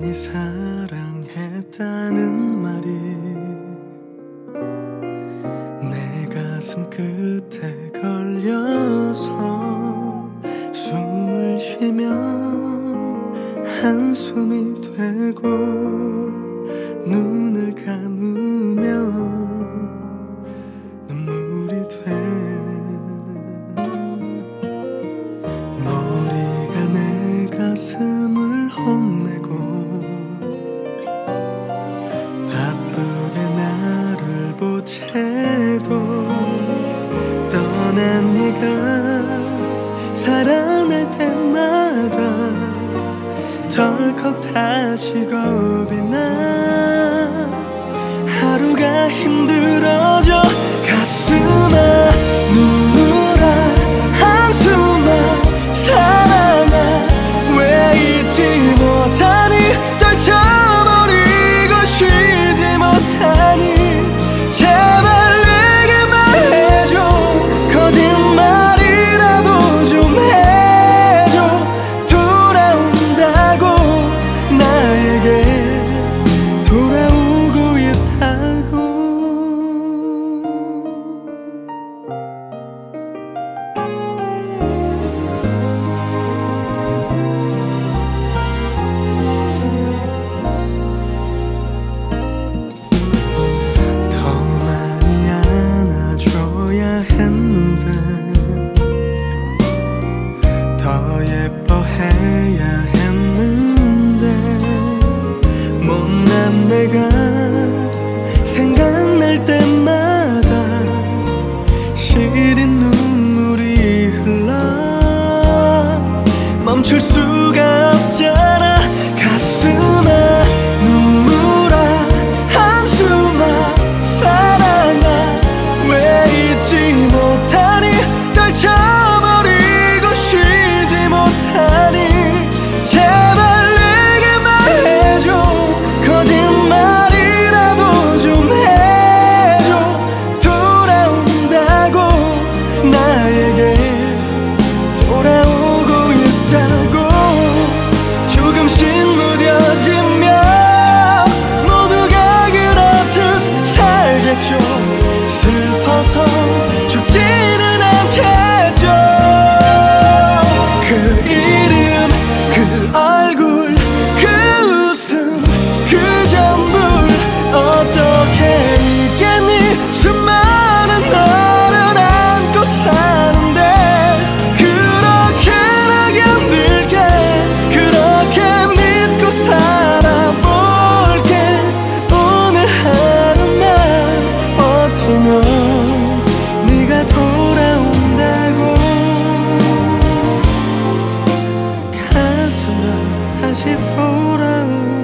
많이 사랑했다는 말이 내 가슴 끝에 걸려서 숨을 쉬면 한숨이 되고 눈을 감으면 눈물이 돼. 머리가 내 가슴을 혼내고 바쁘게 나를 보채도 떠난 네가 살아날 때마다 덜컥 다시 겁이 나. 하루가 힘들어져. 가슴아 눈물아 한숨아 사랑아 왜 잊지 못하니 떨쳐버리고 쉬지 못하니 제발 내게 말해줘. 거짓말이라도 좀 해줘. 돌아온다고 나에게 돌아오고 있다고. 더 많이 안아줘야 했는데 더 예뻐해야 했는데 못난 내가 생각날 때마다 시린 눈물이 흘러 멈출 수가 없잖아. 가슴아 눈물아 한숨아 사랑아 왜 잊지 못하니 떨쳐버리고 쉬지 못하니 제발 내게 말해줘. 거짓말이라도 좀 해줘. 돌아온다고 나에게 돌아오고 있다고. 조금씩 무뎌지면 모두가 그렇듯 살겠죠. 슬퍼서 죽지는 않겠죠. 그 이름 그 얼굴 그 웃음 그 전부 어떻게 잊겠니. 수많은 너를 안고 사는데 그렇게나 견딜게 그렇게 믿고 살아볼게. 오늘 하루만 버티면 네가 돌아온다고. 가슴아 다시 돌아오.